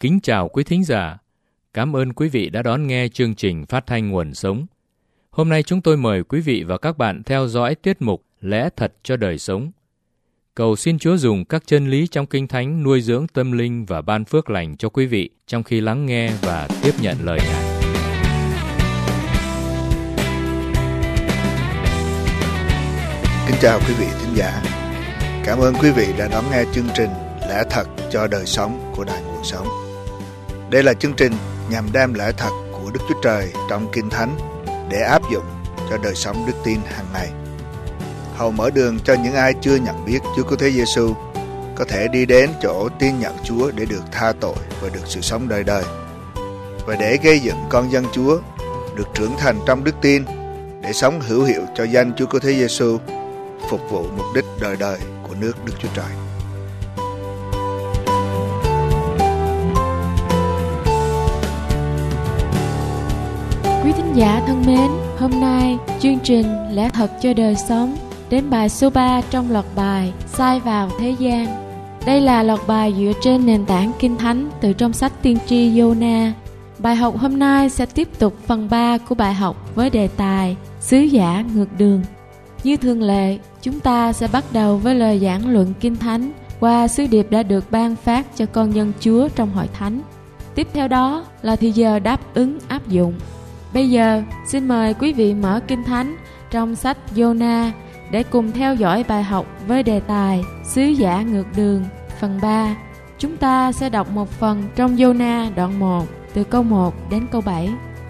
Kính chào quý thính giả. Cảm ơn quý vị đã đón nghe chương trình phát thanh Nguồn Sống. Hôm nay chúng tôi mời quý vị và các bạn theo dõi tiết mục Lẽ Thật cho Đời Sống. Cầu xin Chúa dùng các chân lý trong Kinh Thánh nuôi dưỡng tâm linh và ban phước lành cho quý vị trong khi lắng nghe và tiếp nhận lời Ngài. Kính chào quý vị thính giả. Cảm ơn quý vị đã đón nghe chương trình Lẽ Thật cho Đời Sống của Đài Nguồn Sống. Đây là chương trình nhằm đem lẽ thật của Đức Chúa Trời trong Kinh Thánh để áp dụng cho đời sống đức tin hàng ngày. Hầu mở đường cho những ai chưa nhận biết Chúa Cứu Thế Giêsu có thể đi đến chỗ tin nhận Chúa để được tha tội và được sự sống đời đời. Và để gây dựng con dân Chúa được trưởng thành trong đức tin để sống hữu hiệu cho danh Chúa Cứu Thế Giêsu, phục vụ mục đích đời đời của nước Đức Chúa Trời. Quý thính giả thân mến, hôm nay chương trình Lẽ Thật cho Đời Sống đến bài số 3 trong loạt bài Sai vào thế gian. Đây là loạt bài dựa trên nền tảng Kinh Thánh từ trong sách tiên tri Giô-na. Bài học hôm nay sẽ tiếp tục phần 3 của bài học với đề tài Sứ giả ngược đường. Như thường lệ, chúng ta sẽ bắt đầu với lời giảng luận Kinh Thánh qua sứ điệp đã được ban phát cho con dân Chúa trong hội thánh. Tiếp theo đó là thời giờ đáp ứng áp dụng. Bây giờ, xin mời quý vị mở Kinh Thánh trong sách Giô-na để cùng theo dõi bài học với đề tài Sứ giả ngược đường phần 3. Chúng ta sẽ đọc một phần trong Giô-na đoạn 1 từ câu 1 đến câu 7.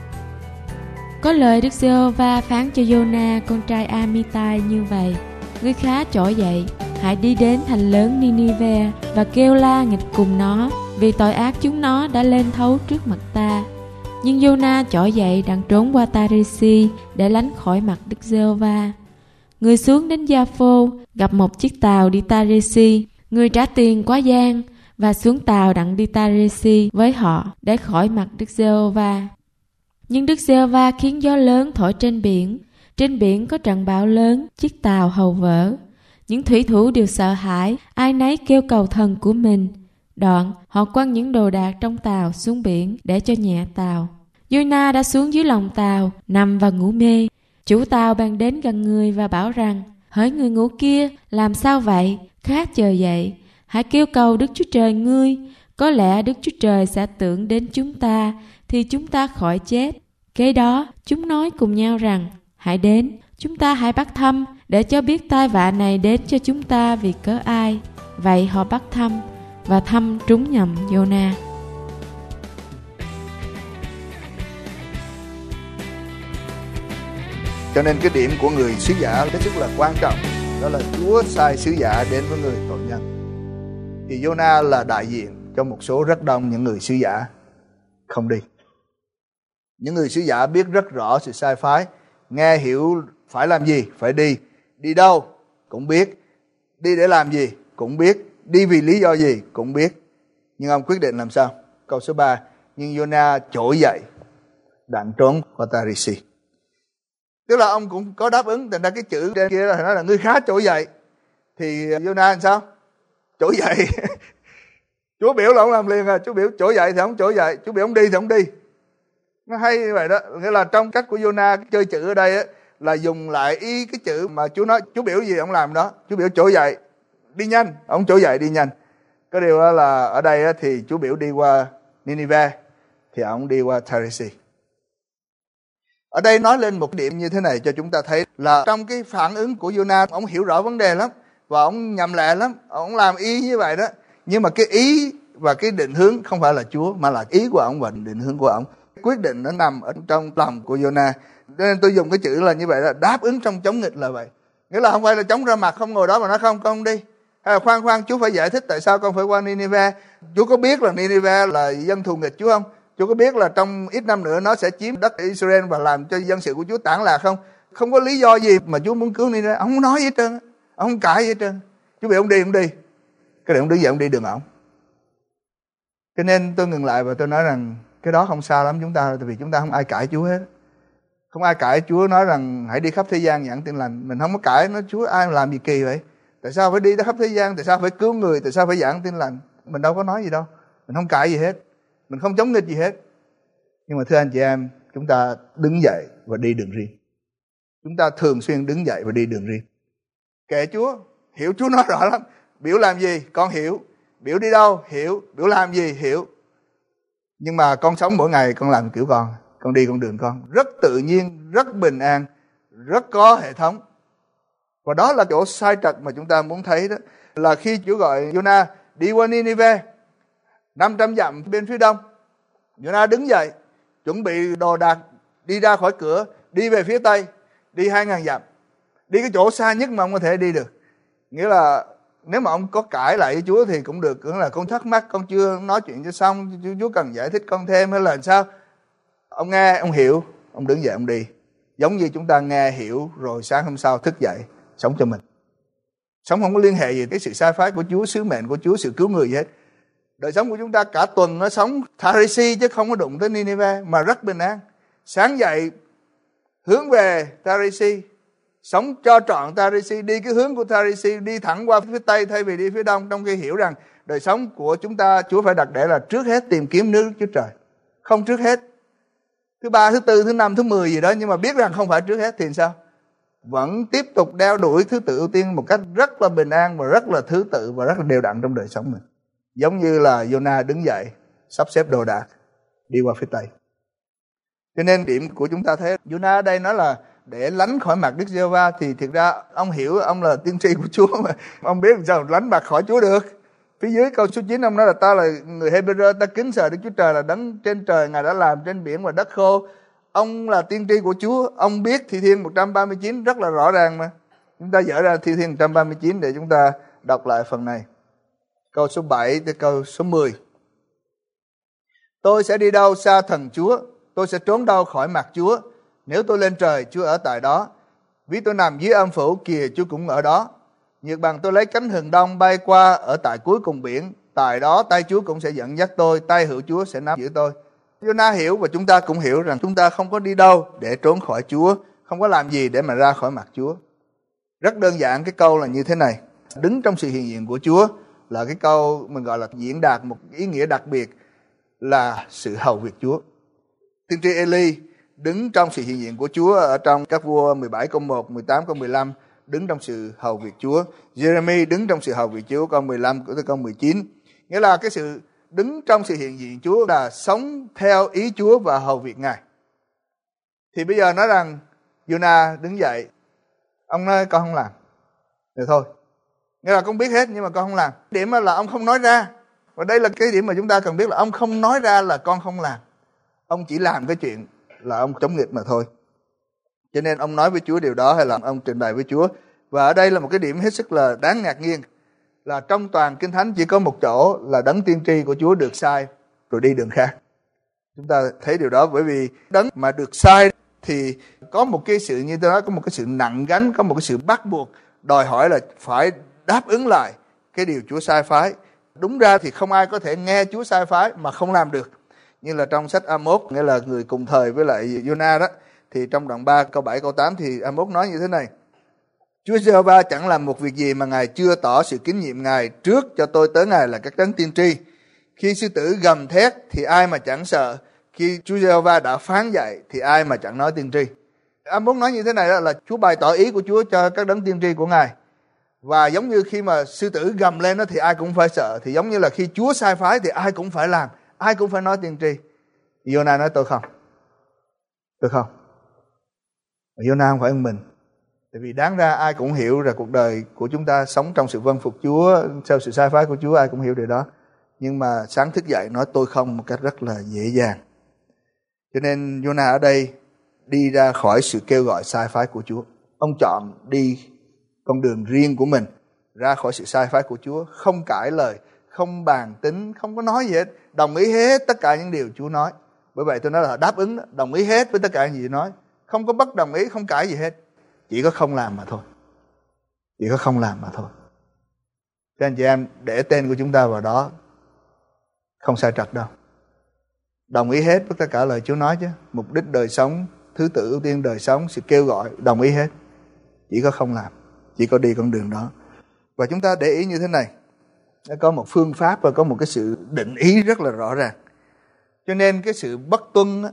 Có lời Đức Giê-hô-va phán cho Giô-na con trai A-mi-tai như vậy: Ngươi khá trỗi dậy, hãy đi đến thành lớn Ni-ni-ve và kêu la nghịch cùng nó, vì tội ác chúng nó đã lên thấu trước mặt ta. Nhưng Giô-na trỗi dậy đặng trốn qua Ta-rê-si để lánh khỏi mặt Đức Giê-hô-va. Người xuống đến Gia-phô, gặp một chiếc tàu đi Ta-rê-si. Người trả tiền quá gian và xuống tàu đặng đi Ta-rê-si với họ để khỏi mặt Đức Giê-hô-va. Nhưng Đức Giê-hô-va khiến gió lớn thổi trên biển. Trên biển có trận bão lớn, chiếc tàu hầu vỡ. Những thủy thủ đều sợ hãi, ai nấy kêu cầu thần của mình. Đoạn, họ quăng những đồ đạc trong tàu xuống biển để cho nhẹ tàu. Giô-na đã xuống dưới lòng tàu, nằm và ngủ mê. Chủ tàu bèn đến gần người và bảo rằng: Hỡi người ngủ kia, làm sao vậy? Khá chờ dậy, hãy kêu cầu Đức Chúa Trời ngươi. Có lẽ Đức Chúa Trời sẽ tưởng đến chúng ta, thì chúng ta khỏi chết. Kế đó, chúng nói cùng nhau rằng: Hãy đến, chúng ta hãy bắt thăm, để cho biết tai vạ này đến cho chúng ta vì cớ ai. Vậy họ bắt thăm, và thăm trúng nhầm Giô-na. Cho nên cái điểm của người sứ giả hết sức là quan trọng, đó là Chúa sai sứ giả đến với người tội nhân. Thì Giô-na là đại diện cho một số rất đông những người sứ giả không đi. Những người sứ giả biết rất rõ sự sai phái, nghe hiểu phải làm gì, phải đi. Đi đâu cũng biết, đi để làm gì cũng biết, đi vì lý do gì cũng biết. Nhưng ông quyết định làm sao? Câu số 3: Nhưng Giô-na trỗi dậy đặng trốn qua Ta-rê-si. Tức là ông cũng có đáp ứng. Thành ra cái chữ trên kia nói là ngươi khá trỗi dậy, thì Giô-na làm sao? Trỗi dậy. Chúa biểu là ông làm liền à. Chúa biểu trỗi dậy thì ông trỗi dậy, Chúa biểu ông đi thì ông đi. Nó hay như vậy đó. Nghĩa là trong cách của Giô-na chơi chữ ở đây á, là dùng lại ý cái chữ mà Chúa nói. Chúa biểu gì ông làm đó. Chúa biểu trỗi dậy đi nhanh, ông trỗi dậy đi nhanh. Cái điều đó là ở đây á, thì Chúa biểu đi qua Ni-ni-ve thì ông đi qua Ta-rê-si. Ở đây nói lên một điểm như thế này cho chúng ta thấy là trong cái phản ứng của Giô-na, ông hiểu rõ vấn đề lắm và ông nhầm lẹ lắm, ông làm ý như vậy đó. Nhưng mà cái ý và cái định hướng không phải là Chúa, mà là ý của ông và định hướng của ông. Quyết định nó nằm ở trong lòng của Giô-na. Nên tôi dùng cái chữ là như vậy là đáp ứng trong chống nghịch là vậy. Nghĩa là không phải là chống ra mặt không ngồi đó mà nói không, con không đi. Hay là khoan, Chúa phải giải thích tại sao con phải qua Ni-ni-ve. Chúa có biết là Ni-ni-ve là dân thù nghịch Chúa không? Chúa có biết là trong ít năm nữa nó sẽ chiếm đất Israel và làm cho dân sự của Chúa tản lạc không? Không có lý do gì mà Chúa muốn cứu Ni-ni-ve. Ông không nói gì hết trơn, ông không cãi gì hết trơn. Chúa bị ông đi. Cái này ông đứng dậy ông đi đường ổng. Cho nên tôi ngừng lại và tôi nói rằng cái đó không sao lắm chúng ta, tại vì chúng ta không ai cãi Chúa hết. Không ai cãi Chúa nói rằng hãy đi khắp thế gian giảng tin lành. Mình không có cãi, nói Chúa ai làm gì kỳ vậy? Tại sao phải đi khắp thế gian? Tại sao phải cứu người? Tại sao phải giảng tin lành? Mình đâu có nói gì đâu. Mình không cãi gì hết. Mình không chống nghịch gì hết. Nhưng mà thưa anh chị em, chúng ta đứng dậy và đi đường riêng. Chúng ta thường xuyên đứng dậy và đi đường riêng. Kệ Chúa, hiểu Chúa nói rõ lắm. Biểu làm gì, con hiểu. Biểu đi đâu, hiểu. Biểu làm gì, hiểu. Nhưng mà con sống mỗi ngày, con làm kiểu con đi con đường con. Rất tự nhiên, rất bình an, rất có hệ thống. Và đó là chỗ sai trật mà chúng ta muốn thấy đó. Là khi Chúa gọi Jonah đi qua Nineveh, 500 dặm bên phía đông, Jonah đứng dậy, chuẩn bị đồ đạc, đi ra khỏi cửa, đi về phía tây, đi 2.000 dặm. Đi cái chỗ xa nhất mà ông có thể đi được. Nghĩa là nếu mà ông có cãi lại với Chúa thì cũng được. Cũng là con thắc mắc, con chưa nói chuyện cho xong, Chúa cần giải thích con thêm hay là sao. Ông nghe, ông hiểu, ông đứng dậy ông đi. Giống như chúng ta nghe, hiểu, rồi sáng hôm sau thức dậy, sống cho mình. Sống không có liên hệ gì cái sự sai phái của Chúa, sứ mệnh của Chúa, sự cứu người gì hết. Đời sống của chúng ta cả tuần nó sống Tharisi chứ không có đụng tới Nineveh, mà rất bình an. Sáng dậy hướng về Tharisi, sống cho trọn Tharisi, đi cái hướng của Tharisi, đi thẳng qua phía Tây thay vì đi phía Đông, trong khi hiểu rằng đời sống của chúng ta Chúa phải đặt để là trước hết tìm kiếm nước Chúa Trời. Không trước hết. Thứ 3, thứ 4, thứ 5, thứ 10 gì đó, nhưng mà biết rằng không phải trước hết thì sao? Vẫn tiếp tục đeo đuổi thứ tự ưu tiên một cách rất là bình an và rất là thứ tự và rất là đều đặn trong đời sống mình. Giống như là Jonah đứng dậy, sắp xếp đồ đạc, đi qua phía Tây. Cho nên điểm của chúng ta thấy Jonah ở đây nói là để lánh khỏi mặt Đức Giê-hô-va, thì thiệt ra ông hiểu ông là tiên tri của Chúa mà. Ông biết làm sao lánh mặt khỏi Chúa được. Phía dưới câu số 9 ông nói là ta là người Hebrew, ta kính sợ Đức Chúa Trời là đấng trên trời, Ngài đã làm trên biển và đất khô. Ông là tiên tri của Chúa, ông biết Thi Thiên 139 rất là rõ ràng mà. Chúng ta dở ra Thi Thiên 139 để chúng ta đọc lại phần này. Câu số 7 tới câu số 10. Tôi sẽ đi đâu xa thần Chúa, tôi sẽ trốn đâu khỏi mặt Chúa. Nếu tôi lên trời, Chúa ở tại đó. Vì tôi nằm dưới âm phủ, kìa Chúa cũng ở đó. Nhược bằng tôi lấy cánh hừng đông bay qua ở tại cuối cùng biển, tại đó tay Chúa cũng sẽ dẫn dắt tôi, tay hữu Chúa sẽ nắm giữ tôi. Jonah hiểu và chúng ta cũng hiểu rằng chúng ta không có đi đâu để trốn khỏi Chúa, không có làm gì để mà ra khỏi mặt Chúa. Rất đơn giản, cái câu là như thế này. Đứng trong sự hiện diện của Chúa là cái câu mình gọi là diễn đạt một ý nghĩa đặc biệt là sự hầu việc Chúa. Tiên tri Eli đứng trong sự hiện diện của Chúa ở trong Các Vua 17 câu 1, 18 câu 15, đứng trong sự hầu việc Chúa. Jeremy đứng trong sự hầu việc Chúa, câu 15 tới câu 19. Nghĩa là cái sự đứng trong sự hiện diện Chúa là sống theo ý Chúa và hầu việc Ngài. Thì bây giờ nói rằng Jonah đứng dậy, ông nói con không làm. Được thôi. Nghĩa là con biết hết nhưng mà con không làm. Điểm là ông không nói ra. Và đây là cái điểm mà chúng ta cần biết là ông không nói ra là con không làm. Ông chỉ làm cái chuyện là ông chống nghịch mà thôi. Cho nên ông nói với Chúa điều đó hay là ông trình bày với Chúa. Và ở đây là một cái điểm hết sức là đáng ngạc nhiên. Là trong toàn Kinh Thánh chỉ có một chỗ là đấng tiên tri của Chúa được sai rồi đi đường khác. Chúng ta thấy điều đó bởi vì đấng mà được sai thì có một cái sự như tôi nói, có một cái sự nặng gánh, có một cái sự bắt buộc đòi hỏi là phải đáp ứng lại cái điều Chúa sai phái. Đúng ra thì không ai có thể nghe Chúa sai phái mà không làm được. Như là trong sách Amos, nghĩa là người cùng thời với lại Jonah đó, thì trong đoạn 3 câu 7 câu 8 thì Amos nói như thế này: Chúa Giê-hô-va chẳng làm một việc gì mà Ngài chưa tỏ sự tín nhiệm Ngài trước cho tôi tới Ngài là các đấng tiên tri. Khi sư tử gầm thét thì ai mà chẳng sợ, khi Chúa Giê-hô-va đã phán dạy thì ai mà chẳng nói tiên tri. Amos nói như thế này đó là Chúa bày tỏ ý của Chúa cho các đấng tiên tri của Ngài. Và giống như khi mà sư tử gầm lên đó thì ai cũng phải sợ, thì giống như là khi Chúa sai phái thì ai cũng phải làm, ai cũng phải nói tiên tri. Jonah nói tôi không. Mà Jonah không phải mình. Tại vì đáng ra ai cũng hiểu rằng cuộc đời của chúng ta sống trong sự vâng phục Chúa, theo sự sai phái của Chúa, ai cũng hiểu điều đó. Nhưng mà sáng thức dậy nói tôi không một cách rất là dễ dàng. Cho nên Jonah ở đây đi ra khỏi sự kêu gọi sai phái của Chúa. Ông chọn đi con đường riêng của mình, ra khỏi sự sai phái của Chúa, không cãi lời, không bàn tính, không có nói gì hết, đồng ý hết tất cả những điều Chúa nói. Bởi vậy tôi nói là đáp ứng, đồng ý hết với tất cả những gì nói, không có bất đồng ý, không cãi gì hết, chỉ có không làm mà thôi. Các anh chị em để tên của chúng ta vào đó, không sai trật đâu. Đồng ý hết với tất cả lời Chúa nói chứ, mục đích đời sống, thứ tự ưu tiên đời sống, sự kêu gọi, đồng ý hết, chỉ có không làm, chỉ có đi con đường đó. Và chúng ta để ý như thế này, có một phương pháp và có một cái sự định ý rất là rõ ràng. Cho nên cái sự bất tuân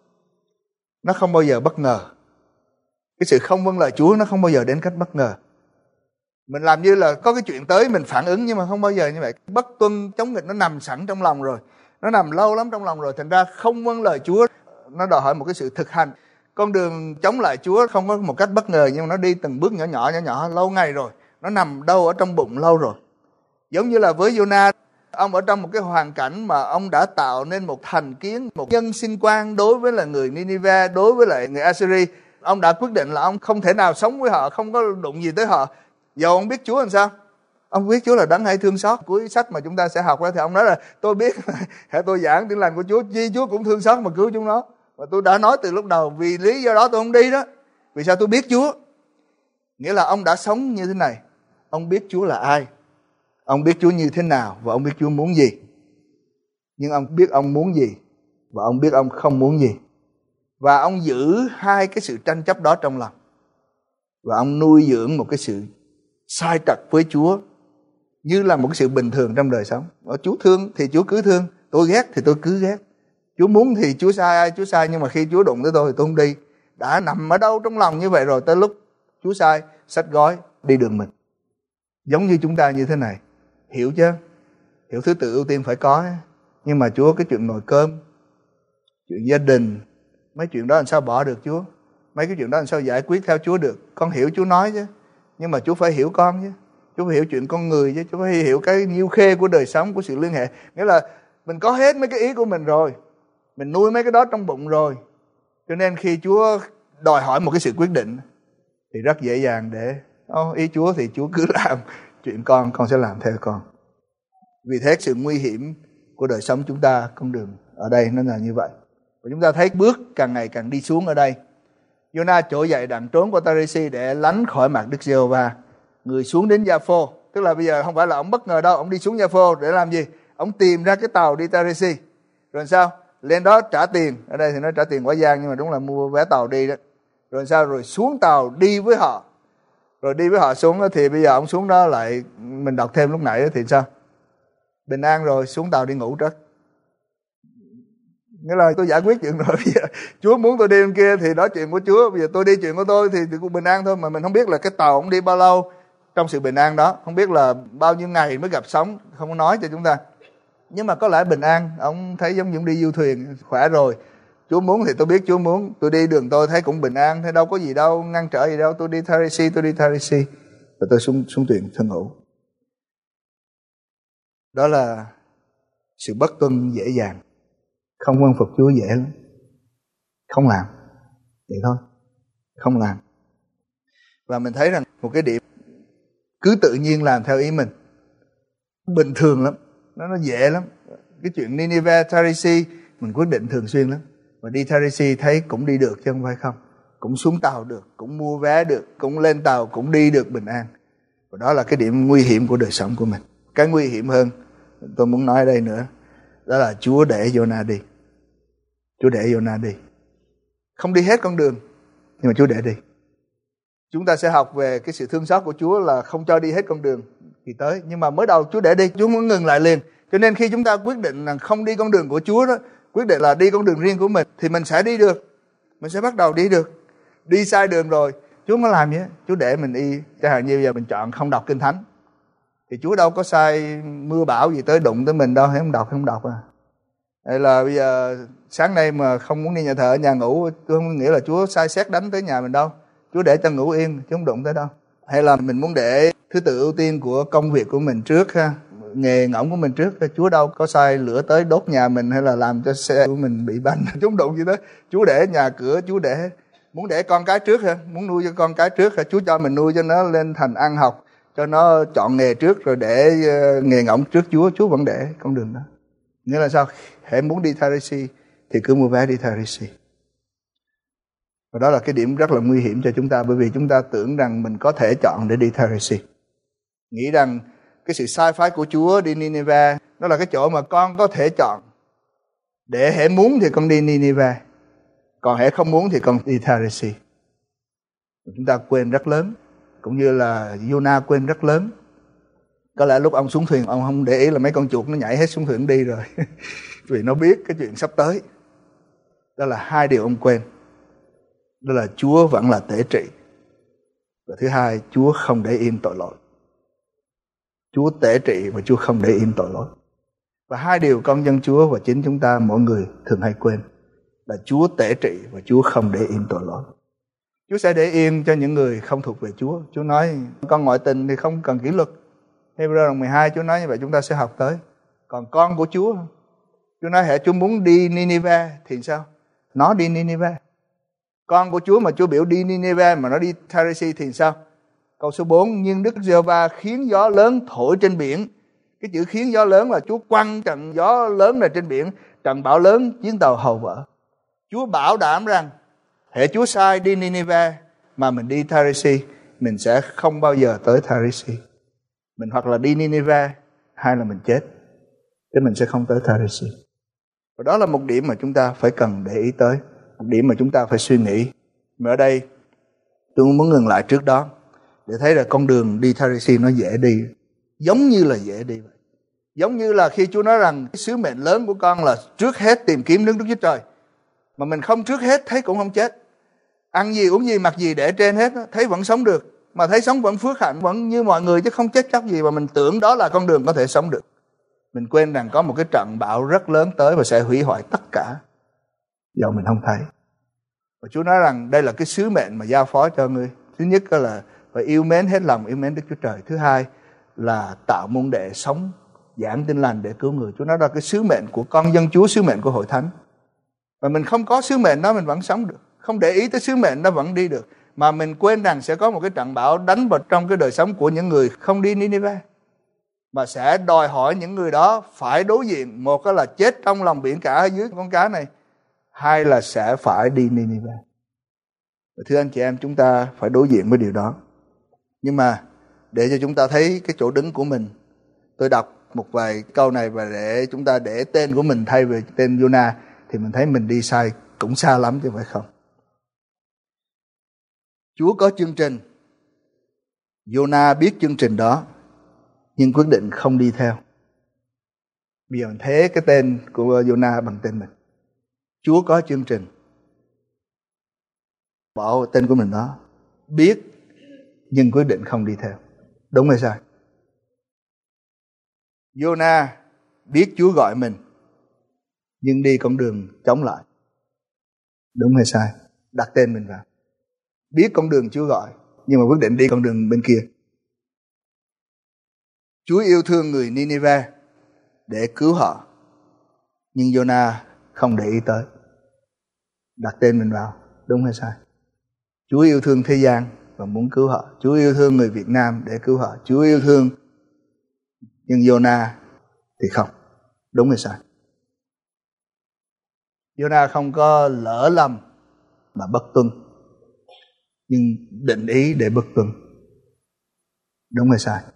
nó không bao giờ bất ngờ. Cái sự không vâng lời Chúa nó không bao giờ đến cách bất ngờ. Mình làm như là có cái chuyện tới mình phản ứng, nhưng mà không bao giờ như vậy. Bất tuân chống nghịch nó nằm sẵn trong lòng rồi, nó nằm lâu lắm trong lòng rồi. Thành ra không vâng lời Chúa nó đòi hỏi một cái sự thực hành. Con đường chống lại Chúa không có một cách bất ngờ, nhưng mà nó đi từng bước nhỏ nhỏ lâu ngày rồi. Nó nằm đâu ở trong bụng lâu rồi. Giống như là với Jonah, ông ở trong một cái hoàn cảnh mà ông đã tạo nên một thành kiến, một nhân sinh quan đối với là người Nineveh, đối với lại người Assyri. Ông đã quyết định là ông không thể nào sống với họ, không có đụng gì tới họ. Giờ ông biết Chúa làm sao? Ông biết Chúa là đấng hay thương xót. Cuối sách mà chúng ta sẽ học đó thì ông nói là tôi biết, hãy tôi giảng tiếng lành của Chúa, chi Chúa cũng thương xót mà cứu chúng nó. Và tôi đã nói từ lúc đầu, vì lý do đó tôi không đi đó. Vì sao tôi biết Chúa? Nghĩa là ông đã sống như thế này. Ông biết Chúa là ai, ông biết Chúa như thế nào, và ông biết Chúa muốn gì. Nhưng ông biết ông muốn gì, và ông biết ông không muốn gì. Và ông giữ hai cái sự tranh chấp đó trong lòng. Và ông nuôi dưỡng một cái sự sai trật với Chúa như là một cái sự bình thường trong đời sống. Chúa thương thì Chúa cứ thương, tôi ghét thì tôi cứ ghét. Chúa muốn thì Chúa sai ai Chúa sai, nhưng mà khi Chúa đụng tới tôi thì tôi không đi. Đã nằm ở đâu trong lòng như vậy rồi, tới lúc Chúa sai, xách gói đi đường mình. Giống như chúng ta như thế này, hiểu chứ? Hiểu thứ tự ưu tiên phải có. Nhưng mà Chúa, cái chuyện nồi cơm, chuyện gia đình, mấy chuyện đó làm sao bỏ được Chúa? Mấy cái chuyện đó làm sao giải quyết theo Chúa được? Con hiểu Chúa nói chứ, nhưng mà Chúa phải hiểu con chứ. Chúa phải hiểu chuyện con người chứ. Chúa phải hiểu cái nhiêu khê của đời sống, của sự liên hệ. Nghĩa là mình có hết mấy cái ý của mình rồi, mình nuôi mấy cái đó trong bụng rồi. Cho nên khi Chúa đòi hỏi một cái sự quyết định thì rất dễ dàng để ý Chúa thì Chúa cứ làm, chuyện con sẽ làm theo con. Vì thế sự nguy hiểm của đời sống chúng ta, con đường ở đây nó là như vậy. Và chúng ta thấy bước càng ngày càng đi xuống ở đây. Jonah trỗi dậy đặng trốn qua Tarisi để lánh khỏi mặt Đức Giê-hô-va. Người xuống đến Gia-phô, tức là bây giờ không phải là ông bất ngờ đâu, ông đi xuống Gia-phô để làm gì? Ông tìm ra cái tàu đi Tarisi. Rồi sao? Lên đó trả tiền, ở đây thì nó trả tiền quá gian, nhưng mà đúng là mua vé tàu đi đó. Rồi sao? Rồi xuống tàu đi với họ. Rồi đi với họ xuống đó, thì bây giờ ông xuống đó lại, mình đọc thêm lúc nãy đó, thì sao? Bình an rồi, xuống tàu đi ngủ trước. Nghĩa là tôi giải quyết chuyện rồi, bây giờ Chúa muốn tôi đi bên kia thì đó chuyện của Chúa. Bây giờ tôi đi chuyện của tôi thì cũng bình an thôi. Mà mình không biết là cái tàu ông đi bao lâu trong sự bình an đó, không biết là bao nhiêu ngày mới gặp sóng, không có nói cho chúng ta. Nhưng mà có lẽ bình an, ông thấy giống như ông đi du thuyền, khỏe rồi. Chúa muốn thì tôi biết Chúa muốn, tôi đi đường tôi thấy cũng bình an, thấy đâu có gì đâu, ngăn trở gì đâu, tôi đi Tarisi. Rồi tôi xuống thuyền thân ngủ. Đó là sự bất tuân dễ dàng. Không vâng phục Chúa dễ lắm. Không làm, vậy thôi, không làm. Và mình thấy rằng một cái điểm cứ tự nhiên làm theo ý mình, bình thường lắm, nó dễ lắm. Cái chuyện Nineveh, Tarisi mình quyết định thường xuyên lắm. Mà đi Tarisi thấy cũng đi được chứ không phải không. Cũng xuống tàu được, cũng mua vé được, cũng lên tàu, cũng đi được bình an. Và đó là cái điểm nguy hiểm của đời sống của mình. Cái nguy hiểm hơn tôi muốn nói ở đây nữa, đó là Chúa để Jonah đi. Chúa để Jonah đi. Không đi hết con đường, nhưng mà Chúa để đi. Chúng ta sẽ học về cái sự thương xót của Chúa là không cho đi hết con đường thì tới. Nhưng mà mới đầu Chúa để đi, Chúa muốn ngừng lại liền. Cho nên khi chúng ta quyết định là không đi con đường của Chúa đó, quyết định là đi con đường riêng của mình, thì mình sẽ đi được. Mình sẽ bắt đầu đi được. Đi sai đường rồi, Chúa mới làm vậy. Chúa để mình đi. Chẳng hạn như bây giờ mình chọn không đọc Kinh Thánh, thì Chúa đâu có sai mưa bão gì tới đụng tới mình đâu. Không đọc à. Hay là bây giờ sáng nay mà không muốn đi nhà thờ ở nhà ngủ, tôi không nghĩa là Chúa sai sét đánh tới nhà mình đâu. Chúa để cho ngủ yên chứ không đụng tới đâu. Hay là mình muốn để thứ tự ưu tiên của công việc của mình trước ha, nghề ngỗng của mình trước. Chúa đâu có sai lửa tới đốt nhà mình hay là làm cho xe của mình bị banh chứ không đụng gì đó. Chúa để nhà cửa, Chúa để muốn để con cái trước ha, muốn nuôi cho con cái trước ha. Chúa cho mình nuôi cho nó lên thành ăn học, cho nó chọn nghề trước rồi để nghề ngỗng trước Chúa vẫn để con đường đó. Nghĩa là sao? Hãy muốn đi Tarisi thì cứ mua vé đi Tarisi. Và đó là cái điểm rất là nguy hiểm cho chúng ta, bởi vì chúng ta tưởng rằng mình có thể chọn để đi Tarisi. Nghĩ rằng cái sự sai phái của Chúa đi Nineveh đó là cái chỗ mà con có thể chọn. Để hễ muốn thì con đi Nineveh, còn hễ không muốn thì con đi Tarisi. Chúng ta quên rất lớn, cũng như là Jonah quên rất lớn. Có lẽ lúc ông xuống thuyền, ông không để ý là mấy con chuột nó nhảy hết xuống thuyền đi rồi. Vì nó biết cái chuyện sắp tới. Đó là hai điều ông quên. Đó là Chúa vẫn là tể trị. Và thứ hai, Chúa không để yên tội lỗi. Chúa tể trị và Chúa không để yên tội lỗi. Và hai điều con dân Chúa và chính chúng ta mỗi người thường hay quên là Chúa tể trị và Chúa không để yên tội lỗi. Chúa sẽ để yên cho những người không thuộc về Chúa. Chúa nói con ngoại tình thì không cần kỷ luật. Hebrew đoạn 12 Chúa nói như vậy, chúng ta sẽ học tới. Còn con của Chúa nói hễ Chúa muốn đi Nineveh thì sao? Nó đi Nineveh. Con của Chúa mà Chúa biểu đi Nineveh mà nó đi Tharisi thì sao? Câu số 4, nhưng Đức Giê-hô-va khiến gió lớn thổi trên biển. Cái chữ khiến gió lớn là Chúa quăng trận gió lớn này trên biển, trận bão lớn, chuyến tàu hầu vỡ. Chúa bảo đảm rằng hễ Chúa sai đi Nineveh mà mình đi Tharisi, mình sẽ không bao giờ tới Tharisi. Mình hoặc là đi Nineveh hay là mình chết, chứ mình sẽ không tới Tharisi. Và đó là một điểm mà chúng ta phải cần để ý tới, một điểm mà chúng ta phải suy nghĩ. Mà ở đây tôi muốn ngừng lại trước đó để thấy là con đường đi Tharisi nó dễ đi, giống như là dễ đi vậy. Giống như là khi Chúa nói rằng cái sứ mệnh lớn của con là trước hết tìm kiếm nước Đức Chúa Trời, mà mình không trước hết thấy cũng không chết. Ăn gì uống gì mặc gì để trên hết, thấy vẫn sống được, mà thấy sống vẫn phước hạnh, vẫn như mọi người chứ không chết chóc gì, mà mình tưởng đó là con đường có thể sống được. Mình quên rằng có một cái trận bão rất lớn tới và sẽ hủy hoại tất cả, dẫu mình không thấy. Và Chúa nói rằng đây là cái sứ mệnh mà giao phó cho ngươi. Thứ nhất là phải yêu mến hết lòng, yêu mến Đức Chúa Trời. Thứ hai là tạo môn đệ sống, giảng tin lành để cứu người. Chúa nói là cái sứ mệnh của con dân Chúa, sứ mệnh của hội thánh. Và mình không có sứ mệnh đó mình vẫn sống được, không để ý tới sứ mệnh đó vẫn đi được. Mà mình quên rằng sẽ có một cái trận bão đánh vào trong cái đời sống của những người không đi Nineveh, mà sẽ đòi hỏi những người đó phải đối diện, một là chết trong lòng biển cả ở dưới con cá này, hai là sẽ phải đi Nineveh. Và thưa anh chị em, chúng ta phải đối diện với điều đó. Nhưng mà để cho chúng ta thấy cái chỗ đứng của mình, tôi đọc một vài câu này và để chúng ta để tên của mình thay vì tên Jonah, thì mình thấy mình đi sai cũng xa lắm chứ phải không? Chúa có chương trình, Jonah biết chương trình đó nhưng quyết định không đi theo. Bây giờ mình thế cái tên của Jonah bằng tên mình. Chúa có chương trình, bỏ tên của mình đó, biết nhưng quyết định không đi theo. Đúng hay sai? Jonah biết Chúa gọi mình nhưng đi con đường chống lại. Đúng hay sai? Đặt tên mình vào. Biết con đường Chúa gọi nhưng mà quyết định đi con đường bên kia. Chúa yêu thương người Nineveh để cứu họ, nhưng Jonah không để ý tới. Đặt tên mình vào. Đúng hay sai? Chúa yêu thương thế gian và muốn cứu họ. Chúa yêu thương người Việt Nam để cứu họ. Chúa yêu thương, nhưng Jonah thì không. Đúng hay sai? Jonah không có lỡ lầm mà bất tuân, nhưng định ý để bất tuân. Đúng hay sai?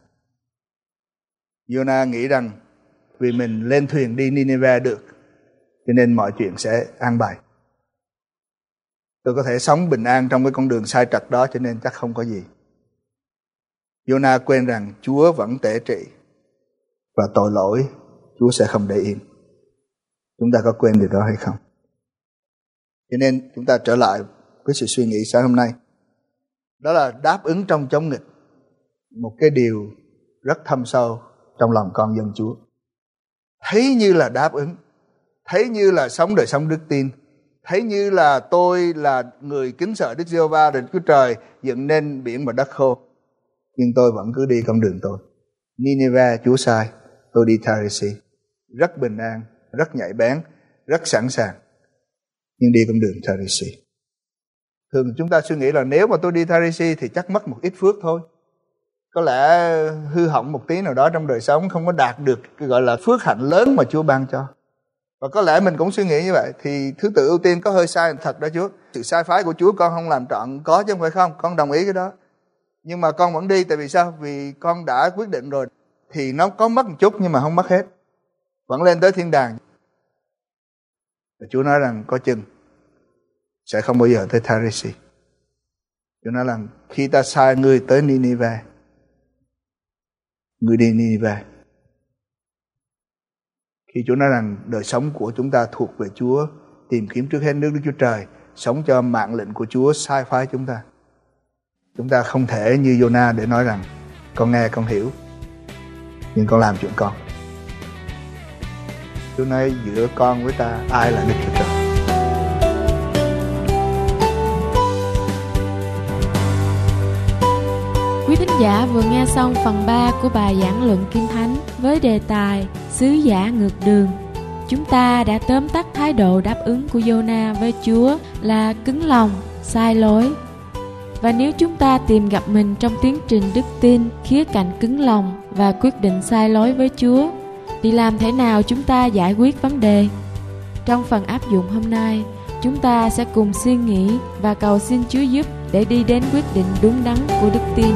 Jonah nghĩ rằng vì mình lên thuyền đi Nineveh được, cho nên mọi chuyện sẽ an bài. Tôi có thể sống bình an trong cái con đường sai trật đó, cho nên chắc không có gì. Jonah quên rằng Chúa vẫn tể trị và tội lỗi Chúa sẽ không để yên. Chúng ta có quên điều đó hay không? Cho nên chúng ta trở lại với sự suy nghĩ sáng hôm nay. Đó là đáp ứng trong chống nghịch. Một cái điều rất thâm sâu trong lòng con dân Chúa. Thấy như là đáp ứng, thấy như là sống đời sống đức tin, thấy như là tôi là người kính sợ Đức Giê-hô-va Đức Chúa Trời dựng nên biển và đất khô, nhưng tôi vẫn cứ đi con đường tôi. Nineveh Chúa sai, tôi đi Tharisi, rất bình an, rất nhạy bén, rất sẵn sàng, nhưng đi con đường Tharisi. Thường chúng ta suy nghĩ là nếu mà tôi đi Tharisi thì chắc mất một ít phước thôi, có lẽ hư hỏng một tí nào đó trong đời sống, không có đạt được cái gọi là phước hạnh lớn mà Chúa ban cho. Và có lẽ mình cũng suy nghĩ như vậy. Thì thứ tự ưu tiên có hơi sai thật đó Chúa. Sự sai phái của Chúa con không làm trọn, có chứ không phải không, con đồng ý cái đó. Nhưng mà con vẫn đi, tại vì sao? Vì con đã quyết định rồi. Thì nó có mất một chút nhưng mà không mất hết, vẫn lên tới thiên đàng. Và Chúa nói rằng có chừng sẽ không bao giờ tới Tharisi. Chúa nói rằng khi ta sai ngươi tới Nineveh, người đi Ninive. Khi Chúa nói rằng đời sống của chúng ta thuộc về Chúa, tìm kiếm trước hết nước Đức Chúa Trời, sống cho mạng lệnh của Chúa sai phái chúng ta. Chúng ta không thể như Giô-na để nói rằng con nghe con hiểu, nhưng con làm chuyện con. Chúa nói giữa con với ta ai là Đức Chúa Trời. Quý thính giả vừa nghe xong phần 3 của bài giảng luận Kinh Thánh với đề tài Sứ giả ngược đường. Chúng ta đã tóm tắt thái độ đáp ứng của Giô-na với Chúa là cứng lòng, sai lối. Và nếu chúng ta tìm gặp mình trong tiến trình đức tin khía cạnh cứng lòng và quyết định sai lối với Chúa, thì làm thế nào chúng ta giải quyết vấn đề? Trong phần áp dụng hôm nay, chúng ta sẽ cùng suy nghĩ và cầu xin Chúa giúp để đi đến quyết định đúng đắn của đức tin.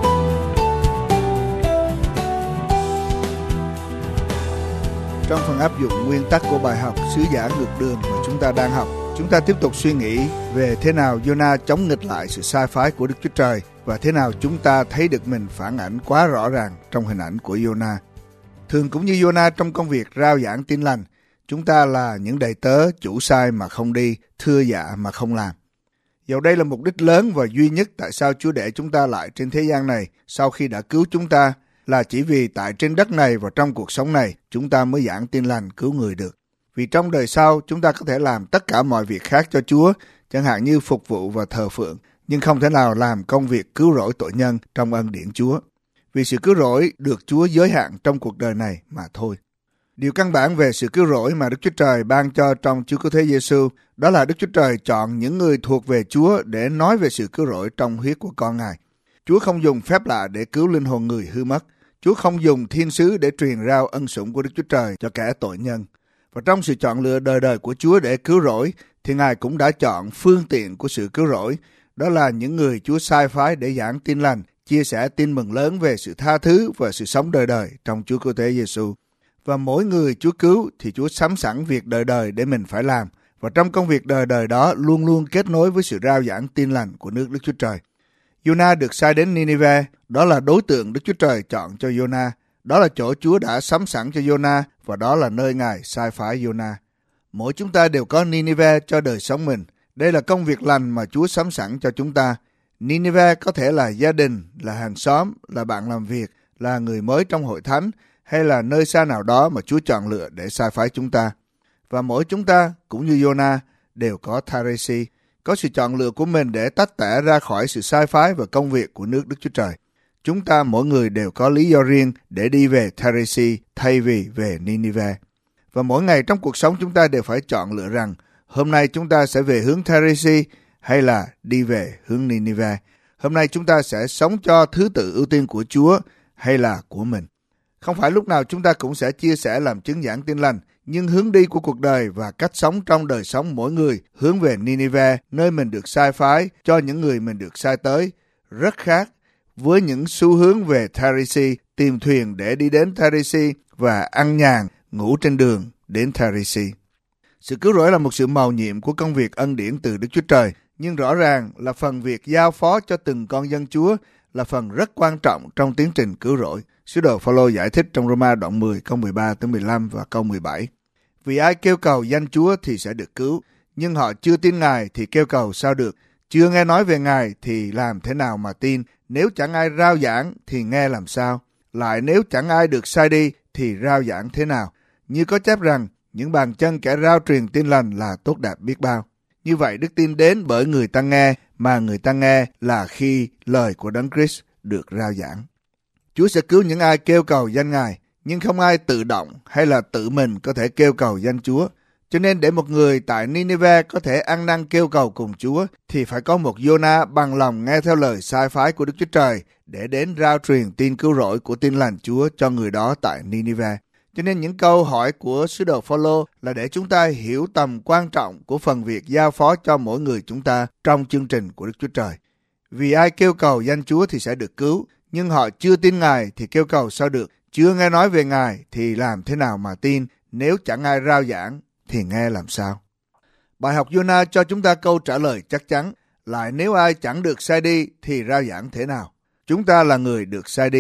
Trong phần áp dụng nguyên tắc của bài học Sứ giả ngược đường mà chúng ta đang học, chúng ta tiếp tục suy nghĩ về thế nào Giô-na chống nghịch lại sự sai phái của Đức Chúa Trời và thế nào chúng ta thấy được mình phản ảnh quá rõ ràng trong hình ảnh của Giô-na. Thường cũng như Giô-na trong công việc rao giảng tin lành, chúng ta là những đầy tớ chủ sai mà không đi, thưa dạ mà không làm. Dẫu đây là mục đích lớn và duy nhất tại sao Chúa để chúng ta lại trên thế gian này sau khi đã cứu chúng ta, là chỉ vì tại trên đất này và trong cuộc sống này chúng ta mới giảng tin lành cứu người được. Vì trong đời sau chúng ta có thể làm tất cả mọi việc khác cho Chúa, chẳng hạn như phục vụ và thờ phượng, nhưng không thể nào làm công việc cứu rỗi tội nhân trong ân điển Chúa. Vì sự cứu rỗi được Chúa giới hạn trong cuộc đời này mà thôi. Điều căn bản về sự cứu rỗi mà Đức Chúa Trời ban cho trong Chúa Cứu Thế Giêsu, đó là Đức Chúa Trời chọn những người thuộc về Chúa để nói về sự cứu rỗi trong huyết của con Ngài. Chúa không dùng phép lạ để cứu linh hồn người hư mất. Chúa không dùng thiên sứ để truyền rao ân sủng của Đức Chúa Trời cho kẻ tội nhân. Và trong sự chọn lựa đời đời của Chúa để cứu rỗi, thì Ngài cũng đã chọn phương tiện của sự cứu rỗi, đó là những người Chúa sai phái để giảng tin lành, chia sẻ tin mừng lớn về sự tha thứ và sự sống đời đời trong Chúa Cứu Thế Giêsu. Và mỗi người Chúa cứu thì Chúa sắm sẵn việc đời đời để mình phải làm, và trong công việc đời đời đó luôn luôn kết nối với sự rao giảng tin lành của nước Đức Chúa Trời. Giô-na được sai đến Ninive, đó là đối tượng Đức Chúa Trời chọn cho Giô-na, đó là chỗ Chúa đã sắm sẵn cho Giô-na, và đó là nơi Ngài sai phái Giô-na. Mỗi chúng ta đều có Ninive cho đời sống mình. Đây là công việc lành mà Chúa sắm sẵn cho chúng ta. Ninive có thể là gia đình, là hàng xóm, là bạn làm việc, là người mới trong hội thánh, hay là nơi xa nào đó mà Chúa chọn lựa để sai phái chúng ta. Và mỗi chúng ta, cũng như Giô-na, đều có Tharesi, có sự chọn lựa của mình để tách tẻ ra khỏi sự sai phái và công việc của nước Đức Chúa Trời. Chúng ta mỗi người đều có lý do riêng để đi về Tharesi thay vì về Ninive. Và mỗi ngày trong cuộc sống chúng ta đều phải chọn lựa rằng hôm nay chúng ta sẽ về hướng Tharesi hay là đi về hướng Ninive. Hôm nay chúng ta sẽ sống cho thứ tự ưu tiên của Chúa hay là của mình. Không phải lúc nào chúng ta cũng sẽ chia sẻ làm chứng giảng tin lành, nhưng hướng đi của cuộc đời và cách sống trong đời sống mỗi người hướng về Ninive, nơi mình được sai phái cho những người mình được sai tới, rất khác với những xu hướng về Tharesi, tìm thuyền để đi đến Tharesi và ăn nhàn, ngủ trên đường đến Tharesi. Sự cứu rỗi là một sự mầu nhiệm của công việc ân điển từ Đức Chúa Trời, nhưng rõ ràng là phần việc giao phó cho từng con dân Chúa là phần rất quan trọng trong tiến trình cứu rỗi. Sứ đồ Phao-lô giải thích trong Roma đoạn 10 câu 13-15 và câu 17. Vì ai kêu cầu danh Chúa thì sẽ được cứu, nhưng họ chưa tin Ngài thì kêu cầu sao được. Chưa nghe nói về Ngài thì làm thế nào mà tin? Nếu chẳng ai rao giảng thì nghe làm sao? Lại nếu chẳng ai được sai đi thì rao giảng thế nào? Như có chép rằng, những bàn chân kẻ rao truyền tin lành là tốt đẹp biết bao. Như vậy đức tin đến bởi người ta nghe, mà người ta nghe là khi lời của Đấng Christ được rao giảng. Chúa sẽ cứu những ai kêu cầu danh Ngài, nhưng không ai tự động hay là tự mình có thể kêu cầu danh Chúa. Cho nên để một người tại Ninive có thể ăn năn kêu cầu cùng Chúa, thì phải có một Giô-na bằng lòng nghe theo lời sai phái của Đức Chúa Trời để đến rao truyền tin cứu rỗi của tin lành Chúa cho người đó tại Ninive. Cho nên những câu hỏi của sứ đồ Phao-lô là để chúng ta hiểu tầm quan trọng của phần việc giao phó cho mỗi người chúng ta trong chương trình của Đức Chúa Trời. Vì ai kêu cầu danh Chúa thì sẽ được cứu, nhưng họ chưa tin Ngài thì kêu cầu sao được. Chưa nghe nói về Ngài thì làm thế nào mà tin? Nếu chẳng ai rao giảng thì nghe làm sao? Bài học Giô-na cho chúng ta câu trả lời chắc chắn. Lại nếu ai chẳng được sai đi thì rao giảng thế nào? Chúng ta là người được sai đi.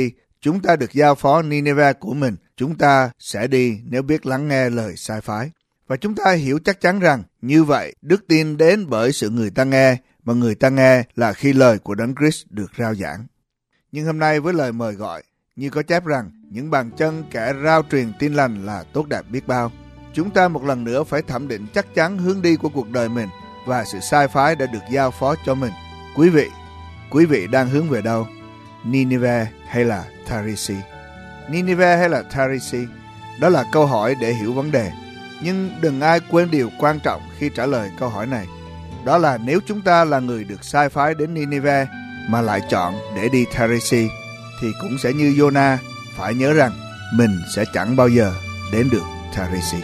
Chúng ta được giao phó Nineveh của mình. Chúng ta sẽ đi nếu biết lắng nghe lời sai phái. Và chúng ta hiểu chắc chắn rằng như vậy đức tin đến bởi sự người ta nghe, mà người ta nghe là khi lời của Đấng Christ được rao giảng. Nhưng hôm nay với lời mời gọi, như có chép rằng những bàn chân kẻ rao truyền tin lành là tốt đẹp biết bao. Chúng ta một lần nữa phải thẩm định chắc chắn hướng đi của cuộc đời mình và sự sai phái đã được giao phó cho mình. Quý vị đang hướng về đâu? Nineveh hay là Tharisi? Nineveh hay là Tharisi? Đó là câu hỏi để hiểu vấn đề. Nhưng đừng ai quên điều quan trọng khi trả lời câu hỏi này. Đó là nếu chúng ta là người được sai phái đến Nineveh mà lại chọn để đi Tharisi, thì cũng sẽ như Jonah, phải nhớ rằng mình sẽ chẳng bao giờ đến được Tharisi.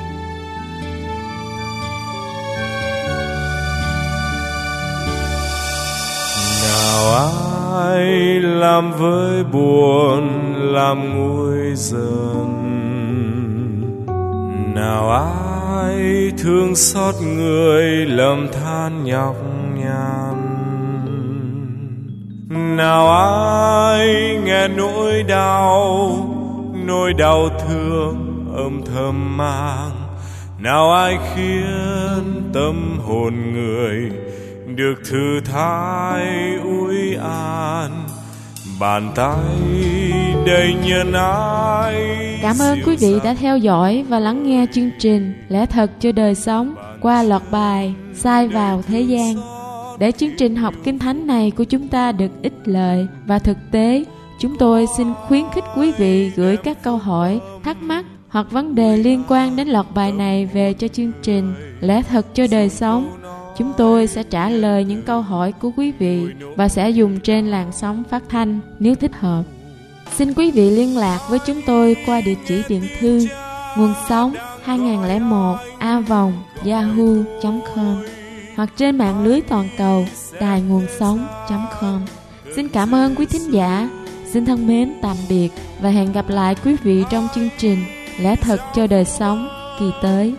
Nào ai làm với buồn làm nguôi dần, nào ai thương xót người lầm than nhọc nhằn, nào ai nghe nỗi đau thương âm thầm mang, nào ai khiến tâm hồn người được thư thái ủi an, bàn tay đầy nhân ái. Cảm ơn quý vị đã theo dõi và lắng nghe chương trình Lẽ Thật Cho Đời Sống qua loạt bài Sai Vào Thế Gian. Để chương trình học Kinh Thánh này của chúng ta được ích lợi và thực tế, chúng tôi xin khuyến khích quý vị gửi các câu hỏi, thắc mắc hoặc vấn đề liên quan đến loạt bài này về cho chương trình Lẽ Thật Cho Đời Sống. Chúng tôi sẽ trả lời những câu hỏi của quý vị và sẽ dùng trên làn sóng phát thanh nếu thích hợp. Xin quý vị liên lạc với chúng tôi qua địa chỉ điện thư nguồn sống 2001a@yahoo.com hoặc trên mạng lưới toàn cầu đài nguồn sống.com. Xin cảm ơn quý thính giả. Xin thân mến tạm biệt và hẹn gặp lại quý vị trong chương trình Lẽ Thật Cho Đời Sống kỳ tới.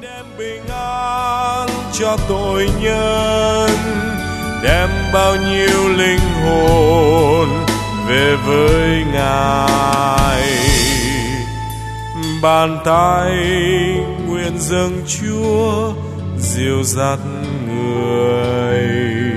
Cho tội nhân, đem bao nhiêu linh hồn về với Ngài. Bàn tay nguyện dâng Chúa dìu dắt người,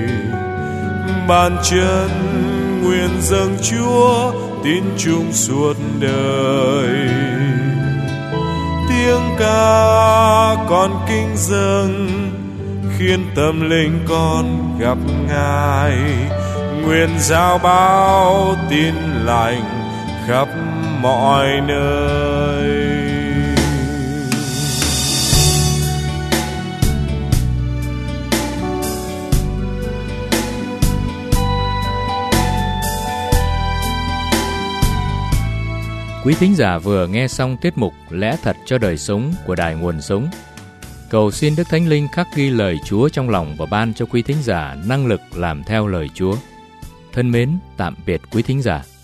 bàn chân nguyện dâng Chúa tín chung suốt đời. Tiếng ca con kính dâng khiến tâm linh con gặp Ngài, nguyện giao báo tin lành khắp mọi nơi. Quý thính giả vừa nghe xong tiết mục Lẽ Thật Cho Đời Sống của Đài Nguồn Sống. Cầu xin Đức Thánh Linh khắc ghi lời Chúa trong lòng và ban cho quý thính giả năng lực làm theo lời Chúa. Thân mến, tạm biệt quý thính giả.